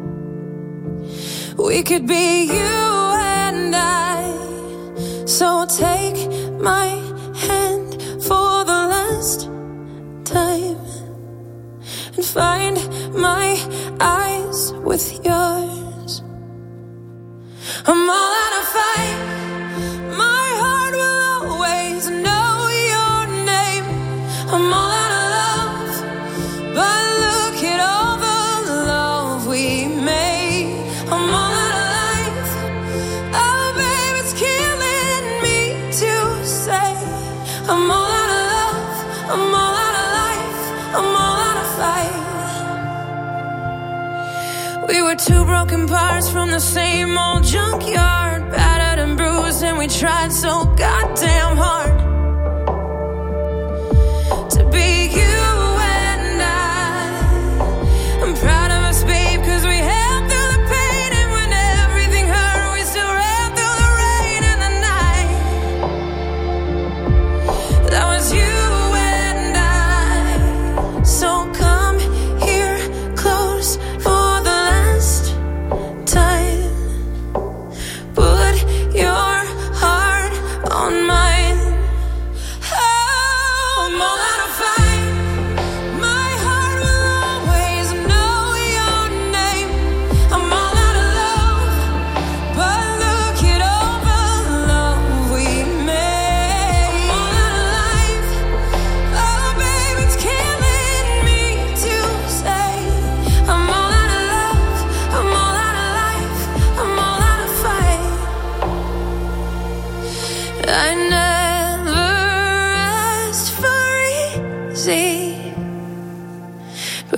We could be you and I. So take my hand for the last time and find my eyes with yours. I'm all out of fight. My heart will always know your name. I'm all out of love, but look at all the love we made. I'm all out of life. Oh, babe, it's killing me to say. I'm all out of love. I'm all out of life. I'm all out of fight. We were two broken parts from the same old junkyard, battered and bruised, and we tried so goddamn hard to be you and I. I'm proud of us, babe, cause we held through the pain, and when everything hurt, we still ran through the rain and the night. That was you and I. So come here close for the last time.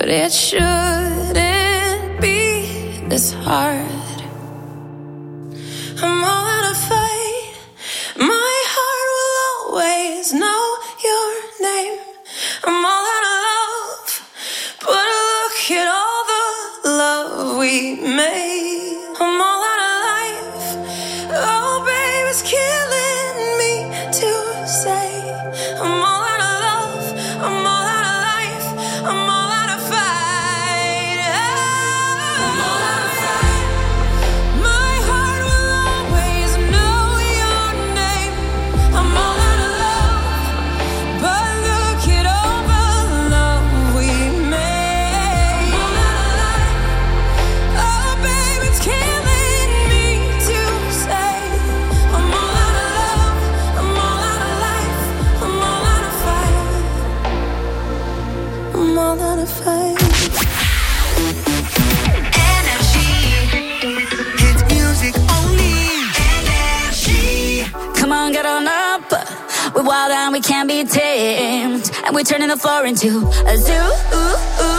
but it shouldn't be this hard. I'm all out of fight. My heart will always know your name. I'm all out of love, but look at all the love we made. I'm all out of life. Oh, babe, it's killing me to say. I'm all out of love. I'm all out of life. I'm all out of fight. I'm all out of fight. My heart will always know your name. I'm all out of love, but look at all the love we made. I'm all out of life. Oh, babe, it's killing me to say. I'm all out of love. I'm all out of life. I'm all out of fight. I'm all out of fight. Hits music only. Energy. Come on, get on up. We're wild and we can't be tamed. And we're turning the floor into a zoo. Ooh, ooh.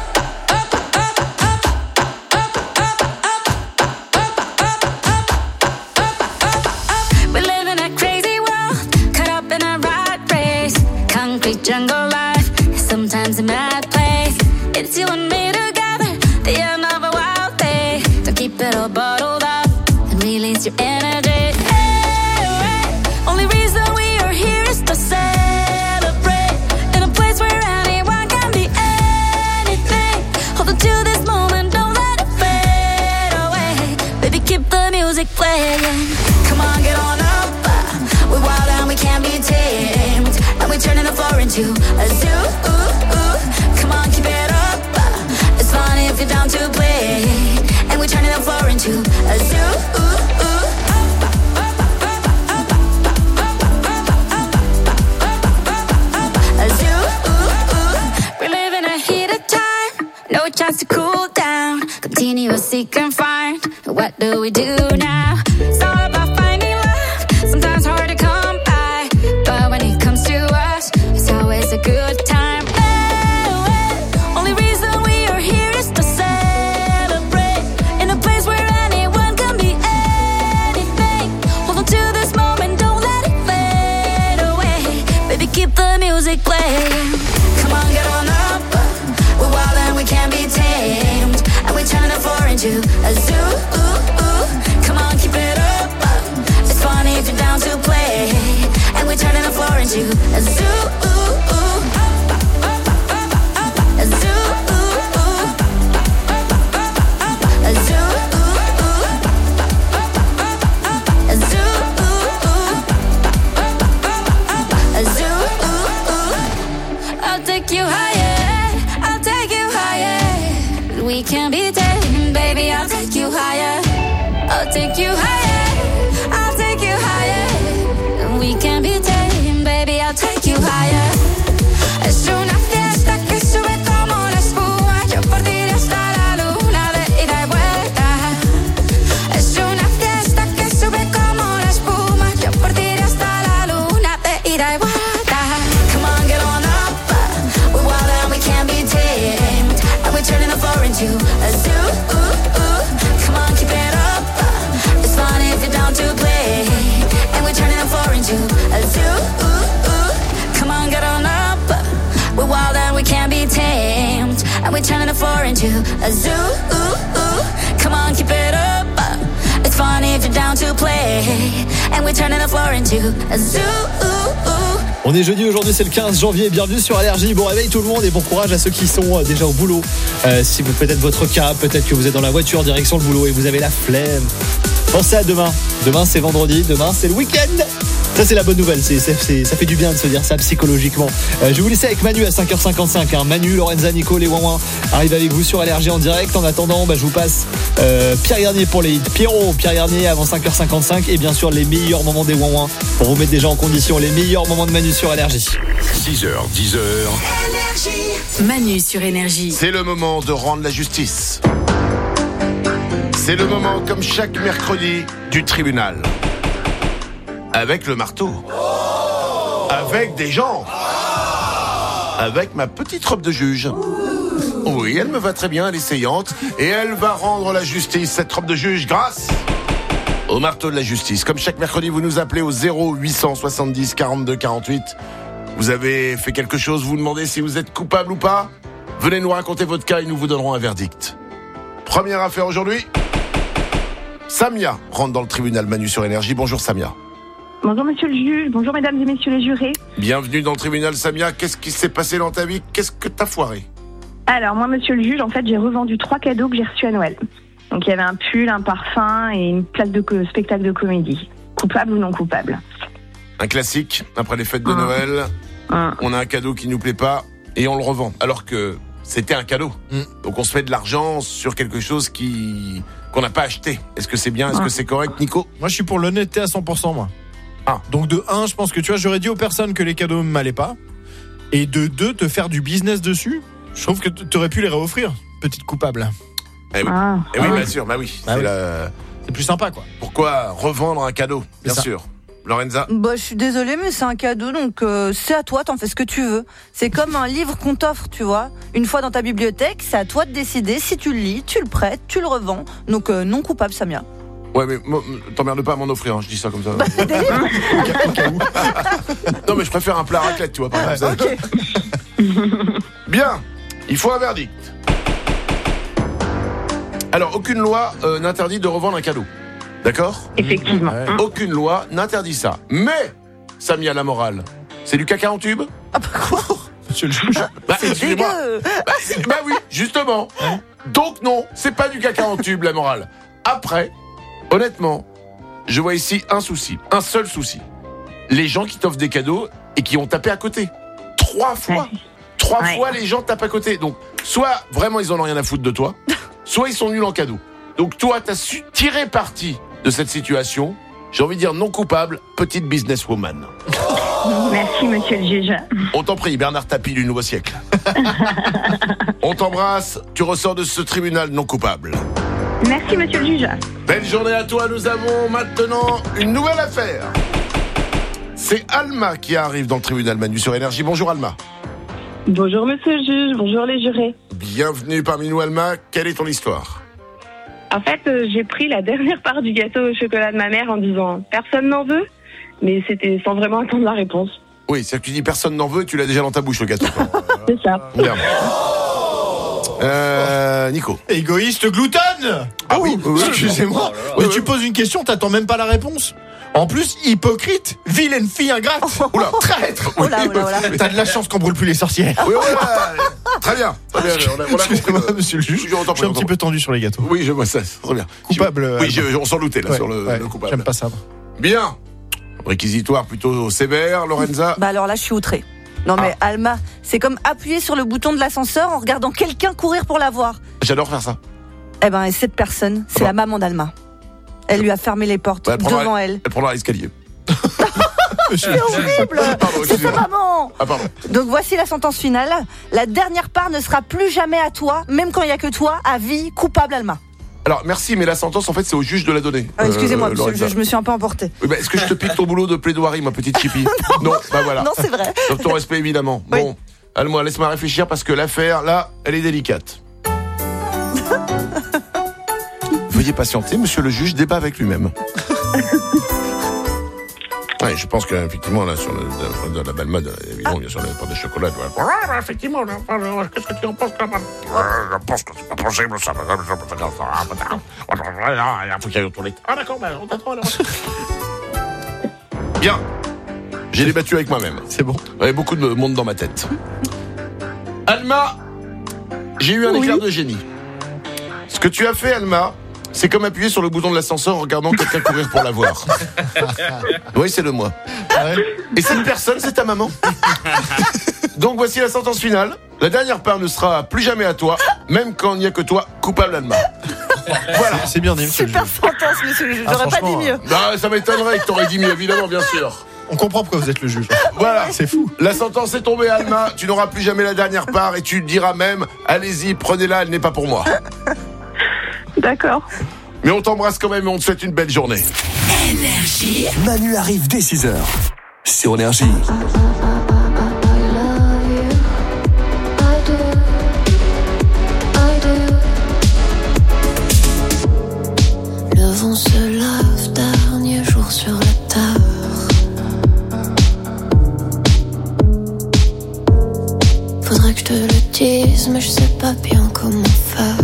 We live in a crazy world, caught up in a rat race. Concrete jungle life, sometimes a mad place. It's you and me together, the end of a wild day. Don't keep it all bottled up and release your energy. Hey, hey. Only reason we are here is to celebrate in a place where anyone can be anything. Hold on to this moment, don't let it fade away. Baby, keep the music playing. Come on, get on up. We're wild and we can't be tamed. And we're turning the floor into a zoo. Ooh, ooh. Come on, keep it up. It's fun if you're down to play. And we're turning the floor into a zoo. Ooh, ooh. A zoo. Ooh, ooh. We live in a heated time, no chance to cool down. Continue to seek and find. What do we do now? It's all about finding love. Sometimes hard to come by, but when it comes to us, it's always a good time. Hey, hey. Only reason we are here is to celebrate in a place where anyone can be anything. Hold on to this moment, don't let it fade away. Baby, keep the music playing. Come on, get on up. We're wild and we can't be tamed. And we're turning the floor into a zoo. Ooh, ooh. Come on, keep it up. It's funny if you're down to play. And we're turning the floor into a zoo. Ooh, ooh. A zoo. Ooh, ooh. A zoo. Ooh, ooh. A zoo. Ooh, ooh. A zoo. Ooh, ooh. I'll take you higher. I'll take you higher. We can be tamed, baby. I'll take you higher. I'll take you higher. I'll take you higher. We can be tamed, baby. I'll take you higher. Es una fiesta que sube como la espuma. Yo por ti hasta la luna de ida y vuelta. Es una fiesta que sube como la espuma. Yo por ti hasta la luna de ida y vuelta. Come on, get on up. We're wild and we can't be tamed. And we're turning the floor into a zoo. Ooh, ooh. Come on, keep it up. It's fun if you're down to play. And we're turning the floor into a zoo. Ooh, ooh. Come on, get on up. We're wild and we can't be tamed. And we're turning the floor into a zoo. Ooh, ooh. Come on, keep it up. It's fun if you're down to play. And we're turning the floor into a zoo. Ooh, ooh. On est jeudi aujourd'hui, c'est le quinze janvier. Bienvenue sur Allergie. Bon réveil tout le monde et bon courage à ceux qui sont euh, déjà au boulot. Euh, si vous peut-être votre cas, peut-être que vous êtes dans la voiture direction le boulot et vous avez la flemme. Pensez à demain. Demain c'est vendredi, demain c'est le week-end. Ça c'est la bonne nouvelle, c'est, c'est, c'est, ça fait du bien de se dire ça psychologiquement. Euh, je vais vous laisser avec Manu à cinq heures cinquante-cinq. Hein. Manu, Lorenza, Nico, les Ouin arrivent avec vous sur Allergie en direct. En attendant, bah, je vous passe euh, Pierre Garnier pour les hits. Pierrot, Pierre Garnier avant cinq heures cinquante-cinq. Et bien sûr les meilleurs moments des Ouin pour vous mettre déjà en condition. Les meilleurs moments de Manu sur Allergie. six heures, dix heures. Manu sur Énergie. C'est le moment de rendre la justice. C'est le moment, comme chaque mercredi, du tribunal. Avec le marteau. Avec des gens. Avec ma petite robe de juge. Oui, elle me va très bien, elle est essayante. Et elle va rendre la justice, cette robe de juge, grâce au marteau de la justice. Comme chaque mercredi, vous nous appelez au zéro huit cent soixante-dix quarante-deux quarante-huit. Vous avez fait quelque chose, vous demandez si vous êtes coupable ou pas. Venez nous raconter votre cas et nous vous donnerons un verdict. Première affaire aujourd'hui. Samia rentre dans le tribunal Manu sur Énergie. Bonjour Samia. Bonjour monsieur le juge, bonjour mesdames et messieurs les jurés. Bienvenue dans le tribunal Samia. Qu'est-ce qui s'est passé dans ta vie? Qu'est-ce que t'as foiré? Alors moi monsieur le juge, en fait j'ai revendu trois cadeaux que j'ai reçus à Noël. Donc il y avait un pull, un parfum et une place de co- spectacle de comédie. Coupable ou non coupable? Un classique, après les fêtes de Noël, on a un cadeau qui nous plaît pas et on le revend. Alors que c'était un cadeau. Donc on se fait de l'argent sur quelque chose qui qu'on n'a pas acheté. Est-ce que c'est bien? Est-ce que c'est correct, Nico? Moi, je suis pour l'honnêteté à cent pour cent, moi. Ah. Donc de un, je pense que tu vois, j'aurais dit aux personnes que les cadeaux ne m'allaient pas. Et de deux, te faire du business dessus. Je trouve que tu aurais pu les réoffrir, petite coupable. Eh oui, Ah. eh oui Ah. bien sûr, bah oui. Bah c'est, oui. la- C'est plus sympa, quoi. Pourquoi revendre un cadeau? Bien C'est ça. sûr. Lorenza? Bah, je suis désolée, mais c'est un cadeau, donc euh, c'est à toi, t'en fais ce que tu veux. C'est comme un livre qu'on t'offre, tu vois. Une fois dans ta bibliothèque, c'est à toi de décider si tu le lis, tu le prêtes, tu le revends. Donc euh, non coupable, Samia. Ouais, mais moi, t'emmerdes pas à m'en offrir, hein, je dis ça comme ça. Bah, c'est des livres. Non, mais je préfère un plat à raclette, tu vois, par exemple. Bien, il faut un verdict. Alors, aucune loi euh, n'interdit de revendre un cadeau. D'accord? Effectivement. Ouais. Aucune loi n'interdit ça. Mais, Samia, la morale, c'est du caca en tube? Ah bah quoi? Monsieur le juge. Bah, C'est excusez-moi. dégueu. Bah, c'est- bah oui, justement. Donc non, c'est pas du caca en tube, la morale. Après, honnêtement, je vois ici un souci, un seul souci. Les gens qui t'offrent des cadeaux et qui ont tapé à côté. Trois fois. Trois Ouais. fois, les gens tapent à côté. Donc, soit vraiment ils en ont rien à foutre de toi, soit ils sont nuls en cadeau. Donc toi, t'as su tirer parti de cette situation. J'ai envie de dire non coupable, petite businesswoman. Merci monsieur le juge. On t'en prie, Bernard Tapie du nouveau siècle. On t'embrasse, tu ressors de ce tribunal non coupable. Merci monsieur le juge. Belle journée à toi, nous avons maintenant une nouvelle affaire. C'est Alma qui arrive dans le tribunal Manu sur Énergie. Bonjour Alma. Bonjour monsieur le juge, bonjour les jurés. Bienvenue parmi nous Alma, quelle est ton histoire? En fait, euh, j'ai pris la dernière part du gâteau au chocolat de ma mère en disant personne n'en veut, mais c'était sans vraiment attendre la réponse. Oui, c'est que tu dis personne n'en veut, tu l'as déjà dans ta bouche le gâteau. C'est ça. Bien. Euh, Nico. Égoïste gloutonne. Ah oui, oui, excusez-moi. Mais tu poses une question, t'attends même pas la réponse. En plus, hypocrite, vilaine fille ingrate. Oula, traître. Oh là, oh là, oh là. T'as de la chance qu'on brûle plus les sorcières. Oui, voilà. Très bien. Très bien. On a, on a Excusez-moi, compris. monsieur le juge. Je, Je suis un petit peu tendu sur les gâteaux. Oui, je vois ça. C'est très bien. Coupable. Oui, je- on s'en doutait là Ouais, sur le, ouais, le coupable. J'aime pas ça. Bien. Réquisitoire plutôt sévère, Lorenza. Bah alors là, je suis outrée. Non mais Alma, c'est comme appuyer sur le bouton de l'ascenseur en regardant quelqu'un courir pour la voir. J'adore faire ça. Eh ben, et cette personne, c'est la maman d'Alma. Elle lui a fermé les portes Ouais, elle prendra- devant elle. Elle prendra l'escalier. C'est horrible. Pardon, C'est sa excusez-moi. maman. Ah, pardon. Donc voici la sentence finale. La dernière part ne sera plus jamais à toi, même quand il n'y a que toi, à vie, coupable Alma. Alors, merci, mais la sentence, en fait, c'est au juge de la donner. Ah, excusez-moi, Euh, monsieur, Lorenza. je, je me suis un peu emportée. Oui, bah, est-ce que je te pique ton boulot de plaidoirie, ma petite chippie? Non, bah voilà. Non, c'est vrai. Sauf ton respect, évidemment. Oui. Bon, Alma, laisse-moi réfléchir parce que l'affaire, là, elle est délicate. Veuillez patienter, monsieur le juge débat avec lui-même. Ouais, je pense qu'effectivement, là, sur le, de, de la belle mode, évidemment, bien sûr, les portes de chocolat. tu vois. Ouais, bah, effectivement, là, enfin, qu'est-ce que tu en penses, quand même? Je pense que c'est pas possible, ça. Il faut qu'il aille aux toilettes. Ah, d'accord, bah, on t'attend, alors. Bien. J'ai débattu avec moi-même. C'est bon. Il y avait beaucoup de monde dans ma tête. Alma, j'ai eu un éclair de génie. Ce que tu as fait, Alma, c'est comme appuyer sur le bouton de l'ascenseur en regardant quelqu'un courir pour la voir. Oui, c'est le moi. Et cette personne, c'est ta maman. Donc voici la sentence finale. La dernière part ne sera plus jamais à toi, même quand il n'y a que toi, coupable Alma. Voilà. C'est bien dit, monsieur le Super juge. sentence, monsieur le juge. Ah, J'aurais pas dit franchement, mieux. Bah, ça m'étonnerait que t'aurais dit mieux, évidemment, bien sûr. On comprend pourquoi vous êtes le juge. Voilà. C'est fou. La sentence est tombée, Alma. Tu n'auras plus jamais la dernière part et tu diras même, allez-y, prenez-la, elle n'est pas pour moi. D'accord. Mais on t'embrasse quand même et on te souhaite une belle journée. Énergie. Manu arrive dès six heures. Sur Énergie. I do. brise, mais je sais pas bien comment faire.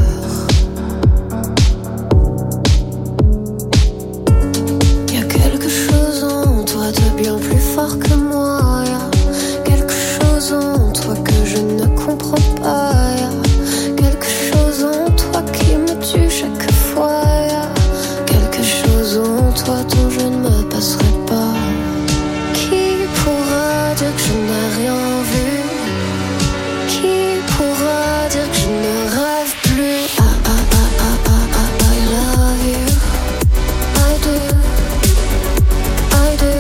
Y'a quelque chose en toi de bien plus fort que moi. Y'a quelque chose en toi que je ne comprends pas. Y'a quelque chose en toi qui me tue chaque fois. Y'a quelque chose en toi dont je ne me passerai pas. Qui pourra dire que je n'ai rien vu? Qui pourra dire que je ne rêve plus? Ah ah ah ah ah ah, I love you. I do, I do.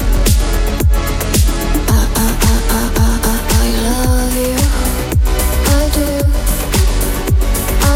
Ah ah ah ah ah ah, I love you. I do, I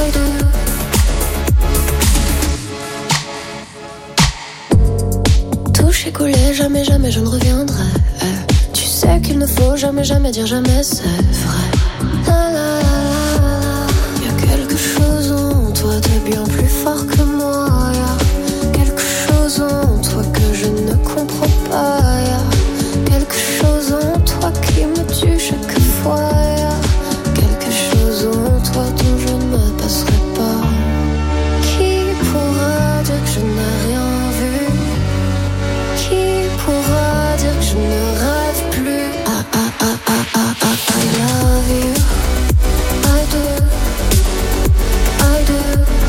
do. Touché, collé, jamais, jamais je ne reviendrai. Eh, tu sais qu'il ne faut jamais, jamais dire jamais, c'est vrai. La la la la la. Y'a quelque chose en toi de bien plus fort que moi. Y'a quelque chose en toi que je ne comprends pas. Y'a quelque chose en toi qui me tue chaque fois. Y'a quelque chose en toi dont je ne me passerai pas. Qui pourra dire que je n'ai rien vu? Qui pourra dire que je ne rêve plus? Ah ah ah ah ah ah, I love you. I do, I do.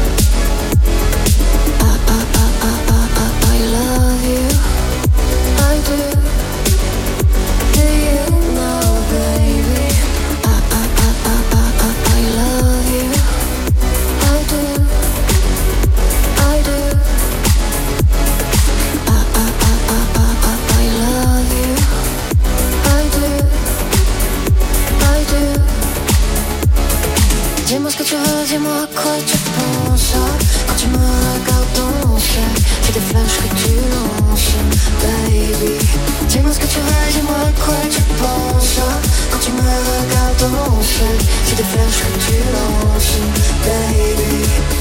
Ah ah ah ah ah ah, I love you. I do. Do you know, baby? Ah ah ah ah ah ah, I love you. I do, I do. Ah ah ah ah ah ah, I love you. I do, I do. Dis-moi ce que tu veux, dis-moi à quoi tu penses. Quand tu me regardes danser, j'ai des flashs que tu lances, baby. Dis-moi ce que tu veux, dis-moi à quoi tu penses. Quand tu me regardes danser, j'ai des flashs que tu lances, baby.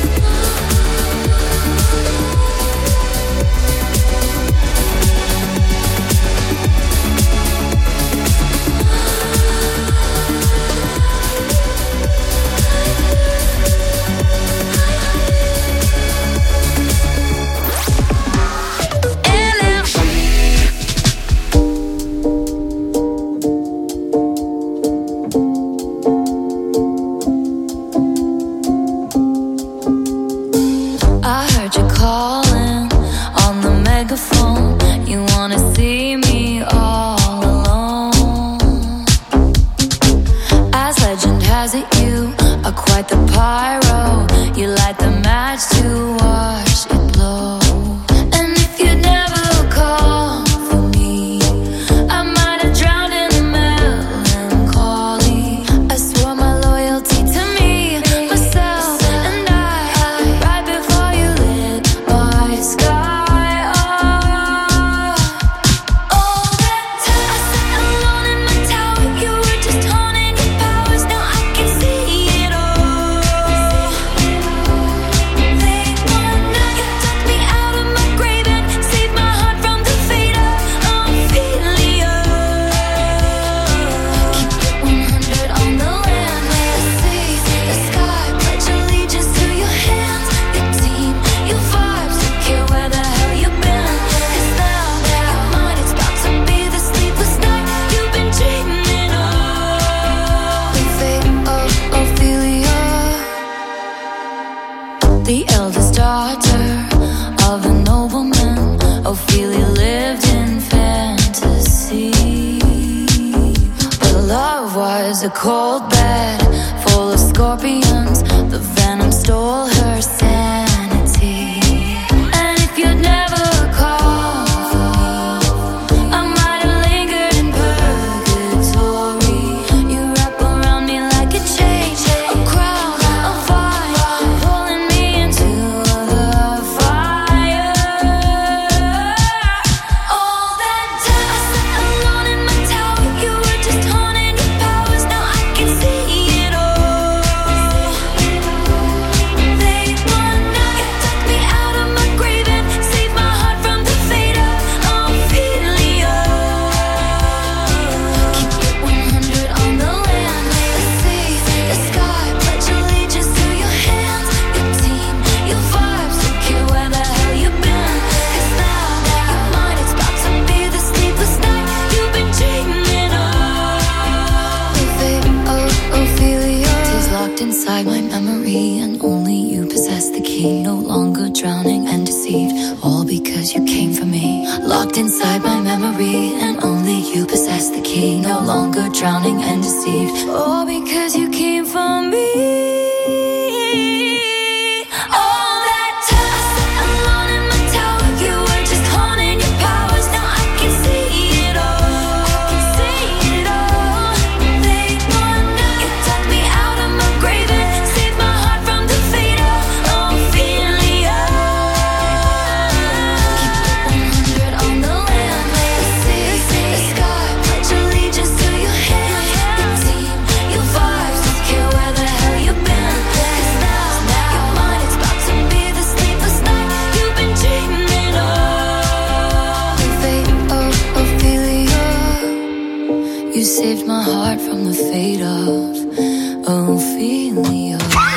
I heard you calling on the megaphone. You wanna see me all alone. As legend has it, you are quite the pyro. You light the match to watch it blow. And if you never call for me, I might have drowned in the melancholy. I swore my loyalty to me, myself, and I. Right before you lit my sky up. All that time I sat alone in my tower, you were just honing your powers. Now I can see it all. Late one night, you took me out of my grave and saved my heart from the fate of Ophelia. Keep it one hundred on the land, the sea, the sky. Pledge allegiance to your hands, your team, your vibes. Don't care where the hell you've been. 'Cause now you're mine. It's about to be the sleepless night you've been dreaming of. The fate of Ophelia, the eldest daughter of a nobleman. Ophelia lived in fantasy, but love was a cold bed full of scorpions. The venom stole her sanity. And if you'd never call for me, I might have lingered in purgatory. You wrap around me like a chain, a crown, a vine, pulling me into the fire. All that time I sat alone in my tower, you were just honing your powers. Now I can see inside my memory, and only you possess the key. No longer drowning and deceived. All because you came for me. All that time I sat alone in my tower, you were just honing your powers. Now I can see it all. I can see it all. Late one night, you dug me out of my grave and saved my heart from the fate of Ophelia. Keep it one hundred on the land, the sea, the sky. Pledge allegiance to your hand, your team, your vibes. Don't care where the hell you've been. 'Cause now, now your mind is about to be the sleepless night you've been dreaming of. The fate of Ophelia. You saved my heart from the fate of Ophelia.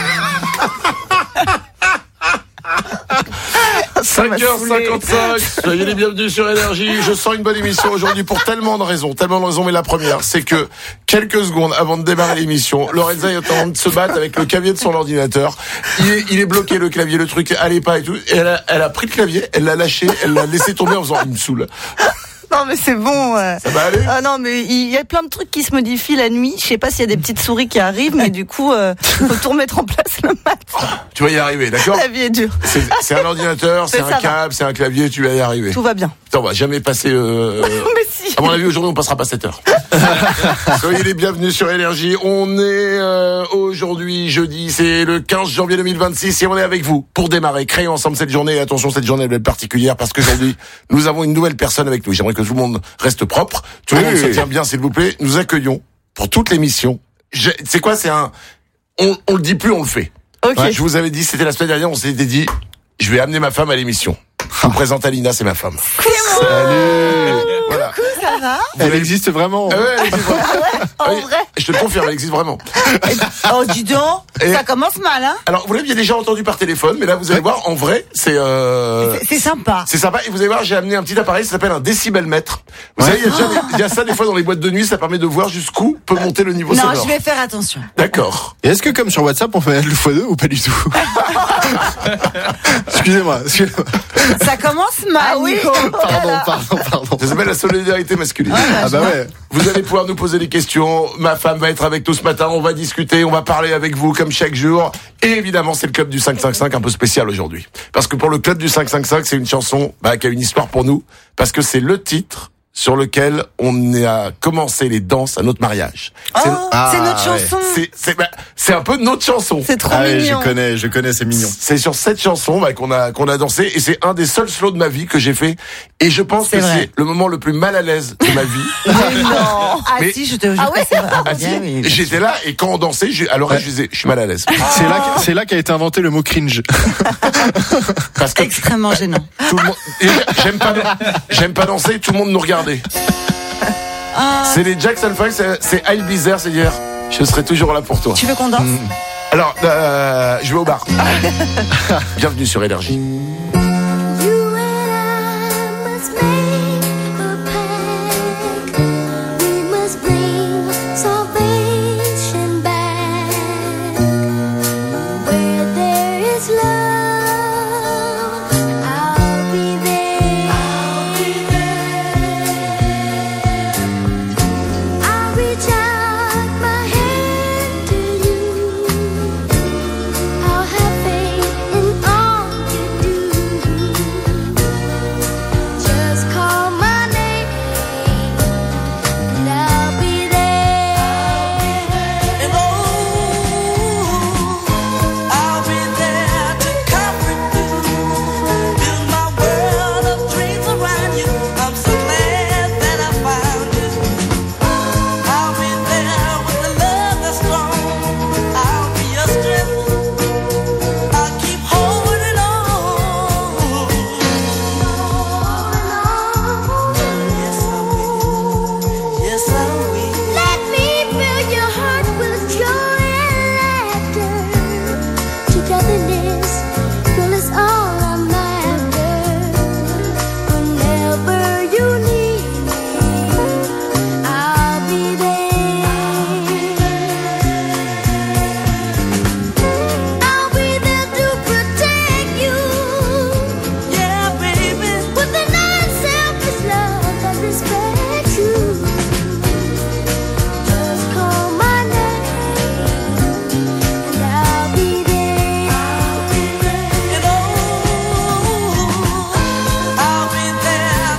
cinq heures cinquante-cinq, soyez les bienvenus sur Énergie. Je sens une bonne émission aujourd'hui pour tellement de raisons, tellement de raisons, mais la première, c'est que quelques secondes avant de démarrer l'émission, Lorenza est en train de se battre avec le clavier de son ordinateur. Il est, il est bloqué, le clavier, le truc allait pas et tout. Et elle a, elle a pris le clavier, elle l'a lâché, elle l'a laissé tomber en faisant « il me saoule ». Non mais c'est bon. euh. Ça va aller? Ah non mais il y a plein de trucs qui se modifient la nuit. Je sais pas s'il y a des petites souris qui arrivent, mais du coup, euh, faut tout remettre en place le matin. Tu vas y arriver, d'accord? La vie est dure. C'est, c'est un ordinateur, c'est Mais un ça va. câble, c'est un clavier, tu vas y arriver. Tout va bien. Putain, on va jamais passer... Euh... Mais si. À mon avis, aujourd'hui, on passera pas sept heures. Soyez les bienvenus sur Énergie. On est euh, aujourd'hui, jeudi, c'est le quinze janvier deux mille vingt-six et on est avec vous pour démarrer, créer ensemble cette journée. Et attention, cette journée elle est particulière parce qu'aujourd'hui, nous avons une nouvelle personne avec nous. J'aimerais que tout le monde reste propre. Tout le Oui, monde se oui. tient bien, s'il vous plaît. Nous accueillons pour toute l'émission. Je- C'est quoi? C'est un... On, on le dit plus, on le fait. Ok. Ouais, je vous avais dit, c'était la semaine dernière, on s'était dit, je vais amener ma femme à l'émission. Je vous présente Alina, c'est ma femme. Salut. Voilà. Coucou, ça va? Elle existe vraiment. Ah ouais, elle existe vraiment. En Oui, vrai? je te le confirme, elle existe vraiment. Oh dis donc, Et- ça commence mal hein. Alors, vous l'aviez déjà entendu par téléphone, mais là, vous allez voir, en vrai, c'est... Euh... C'est- C'est sympa. C'est sympa, et vous allez voir, j'ai amené un petit appareil, ça s'appelle un décibelmètre. Vous savez, il y, a déjà des- il y a ça des fois dans les boîtes de nuit, ça permet de voir jusqu'où peut monter le niveau Non, sonore. je vais faire attention. D'accord. Et est-ce que comme sur WhatsApp, on fait le fois deux ou pas du tout? Excusez-moi, excusez-moi. Ça commence mal, Ah oui. Nico. Pardon, pardon, pardon. Ça s'appelle la solidarité masculine. Ah bah ouais. Vous allez pouvoir nous poser des questions. Ma femme va être avec nous ce matin. On va discuter, on va parler avec vous comme chaque jour. Et évidemment, c'est le club du cinq cinq cinq un peu spécial aujourd'hui. Parce que pour le club du cinq cinq cinq, c'est une chanson bah, qui a une histoire pour nous. Parce que c'est le titre sur lequel on a commencé les danses à notre mariage. Oh, C'est- c'est notre ouais. chanson. C'est, c'est, bah, c'est un peu notre chanson. C'est trop Ah oui, mignon. je connais, je connais, c'est mignon. C'est sur cette chanson bah, qu'on a qu'on a dansé et c'est un des seuls slows de ma vie que j'ai fait et je pense C'est que vrai. c'est le moment le plus mal à l'aise de ma vie. Mais non. Ah Mais- si, je te jure Ah ouais que c'est vrai. Ah, si, bien, oui. j'étais là et quand on dansait, j'ai, à l'oreille je disais je suis mal à l'aise C'est là, que- c'est là qu'a été inventé le mot cringe. parce que Extrêmement gênant. tout le monde et j'aime pas j'aime pas danser, tout le monde nous regardait. Ah, C'est les Jackson Five, c'est, c'est I'll Be There, c'est-à-dire je serai toujours là pour tu toi. veux qu'on danse Alors euh, je vais au bar. Bienvenue sur Énergie.